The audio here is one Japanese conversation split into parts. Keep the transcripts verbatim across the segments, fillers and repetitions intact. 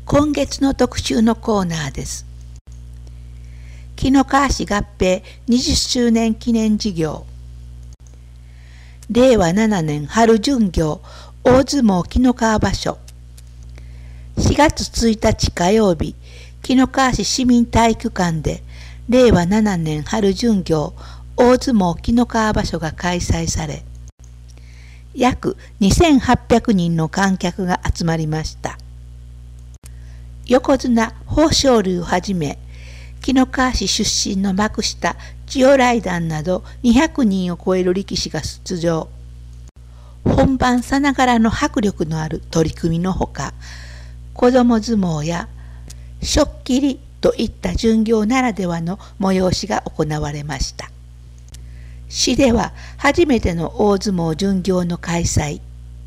今月の特集のコーナーです。紀の川市合併にじゅっしゅうねん記念事業。れいわななねん春巡業大相撲紀の川場所。しがつついたち火曜日、紀の川市市民体育館でれいわななねん春巡業大相撲紀の川場所が開催され、約にせんはっぴゃくにんの観客が集まりました。横綱豊昇龍をはじめ、紀の川市出身の幕下千代雷団などにひゃくにんを超える力士が出場。本番さながらの迫力のある取り組みのほか、子ども相撲やしょっきりといった巡業ならではの催しが行われました。市では初めての大相撲巡業の開催。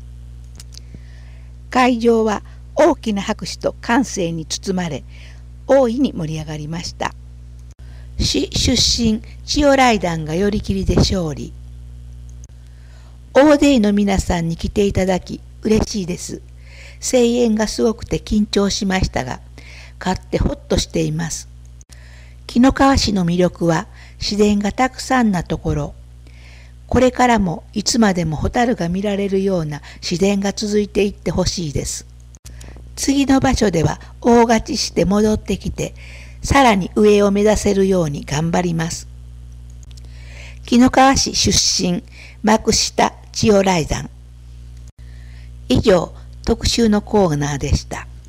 会場は大きな拍手と歓声に包まれ、大いに盛り上がりました。市出身千代雷団が寄り切りで勝利。大勢の皆さんに来ていただき嬉しいです。声援がすごくて緊張しましたが、勝ってほっとしています。紀の川市の魅力は自然がたくさんなところ。これからもいつまでもホタルが見られるような自然が続いていってほしいです。次の場所では大勝ちして戻ってきて、さらに上を目指せるように頑張ります。紀の川市出身、幕下千代雷団。以上、特集のコーナーでした。